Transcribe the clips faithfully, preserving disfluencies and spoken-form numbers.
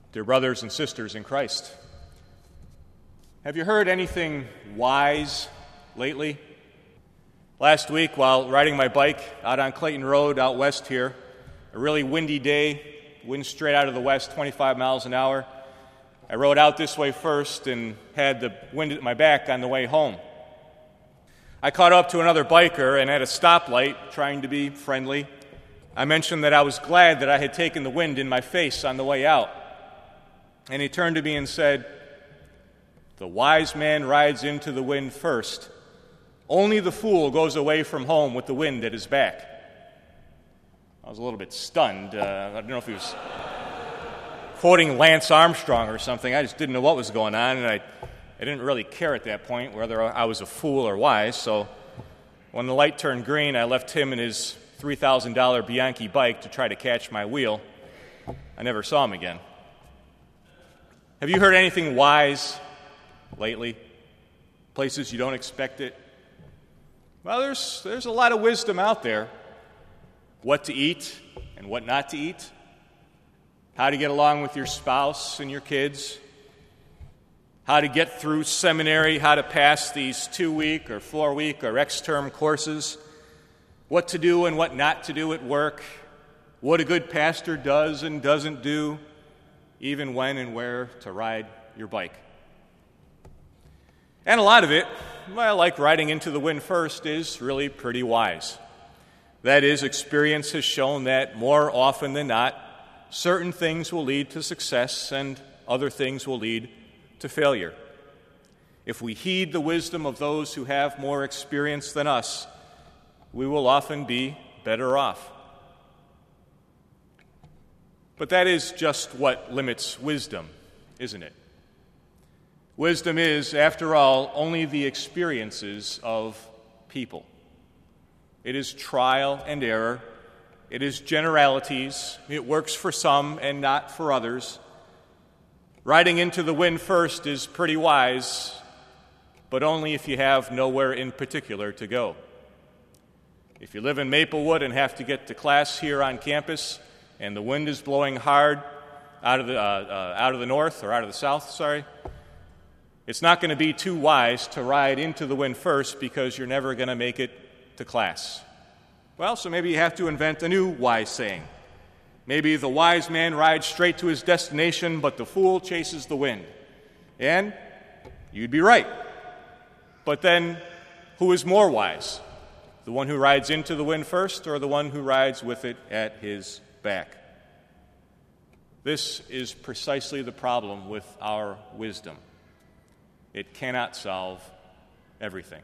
Dear brothers and sisters in Christ, have you heard anything wise lately? Last week, while riding my bike out on Clayton Road out west here, a really windy day, wind straight out of the west, twenty-five miles an hour, I rode out this way first and had the wind at my back on the way home. I caught up to another biker and at a stoplight, trying to be friendly, I mentioned that I was glad that I had taken the wind in my face on the way out. And he turned to me and said, "The wise man rides into the wind first. Only the fool goes away from home with the wind at his back." I was a little bit stunned. Uh, I don't know if he was quoting Lance Armstrong or something. I just didn't know what was going on, and I, I didn't really care at that point whether I was a fool or wise. So when the light turned green, I left him and his three thousand dollars Bianchi bike to try to catch my wheel. I never saw him again. Have you heard anything wise lately? Places you don't expect it? Well, there's there's a lot of wisdom out there. What to eat and what not to eat. How to get along with your spouse and your kids. How to get through seminary. How to pass these two-week or four-week or X-term courses. What to do and what not to do at work. What a good pastor does and doesn't do. Even when and where to ride your bike. And a lot of it, well, like riding into the wind first, is really pretty wise. That is, experience has shown that more often than not, certain things will lead to success and other things will lead to failure. If we heed the wisdom of those who have more experience than us, we will often be better off. But that is just what limits wisdom, isn't it? Wisdom is, after all, only the experiences of people. It is trial and error. It is generalities. It works for some and not for others. Riding into the wind first is pretty wise, but only if you have nowhere in particular to go. If you live in Maplewood and have to get to class here on campus, and the wind is blowing hard out of the uh, uh, out of the north or out of the south, sorry, it's not going to be too wise to ride into the wind first because you're never going to make it to class. Well, so maybe you have to invent a new wise saying. Maybe the wise man rides straight to his destination, but the fool chases the wind. And you'd be right. But then, who is more wise? The one who rides into the wind first or the one who rides with it at his back? This is precisely the problem with our wisdom. It cannot solve everything.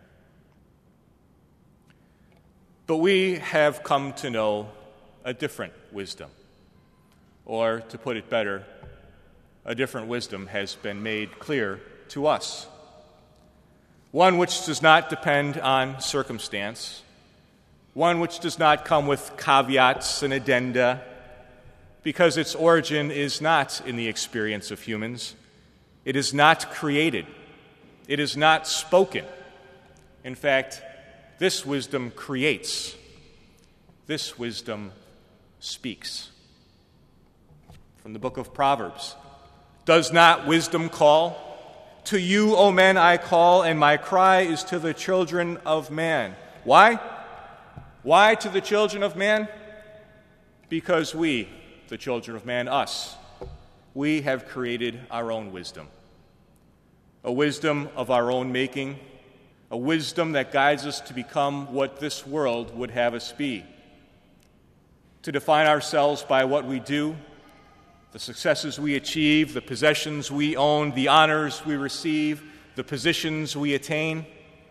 But we have come to know a different wisdom. Or, to put it better, a different wisdom has been made clear to us. One which does not depend on circumstance. One which does not come with caveats and addenda, because its origin is not in the experience of humans. It is not created. It is not spoken. In fact, this wisdom creates. This wisdom speaks. From the book of Proverbs, "Does not wisdom call? To you, O men, I call, and my cry is to the children of man." Why? Why to the children of man? Because we, the children of man, us, we have created our own wisdom. A wisdom of our own making, a wisdom that guides us to become what this world would have us be. To define ourselves by what we do, the successes we achieve, the possessions we own, the honors we receive, the positions we attain.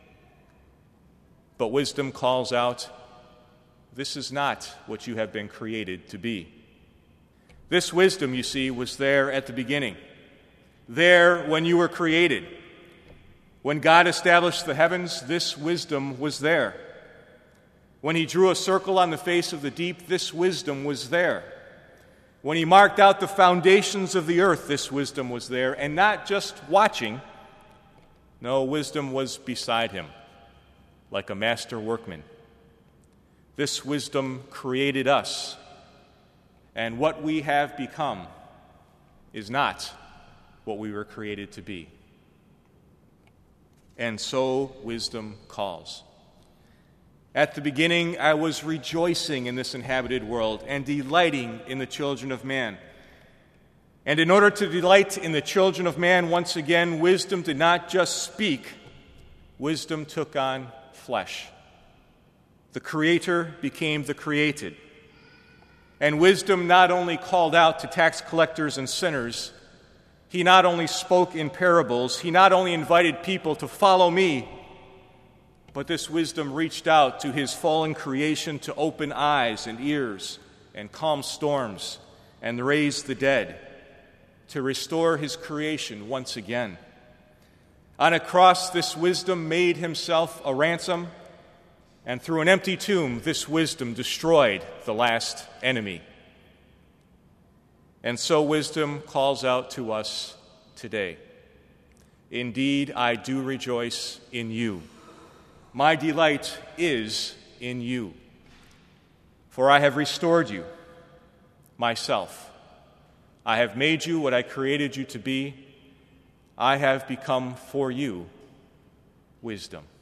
But wisdom calls out, this is not what you have been created to be. This wisdom, you see, was there at the beginning. There when you were created. When God established the heavens, this wisdom was there. When he drew a circle on the face of the deep, this wisdom was there. When he marked out the foundations of the earth, this wisdom was there. And not just watching. No, wisdom was beside him, like a master workman. This wisdom created us, and what we have become is not what we were created to be. And so wisdom calls. At the beginning, I was rejoicing in this inhabited world and delighting in the children of man. And in order to delight in the children of man once again, wisdom did not just speak, wisdom took on flesh. The Creator became the created. And wisdom not only called out to tax collectors and sinners, he not only spoke in parables, he not only invited people to follow me, but this wisdom reached out to his fallen creation to open eyes and ears and calm storms and raise the dead, to restore his creation once again. On a cross, this wisdom made himself a ransom, and through an empty tomb, this wisdom destroyed the last enemy. And so wisdom calls out to us today. Indeed, I do rejoice in you. My delight is in you. For I have restored you, myself. I have made you what I created you to be. I have become for you wisdom.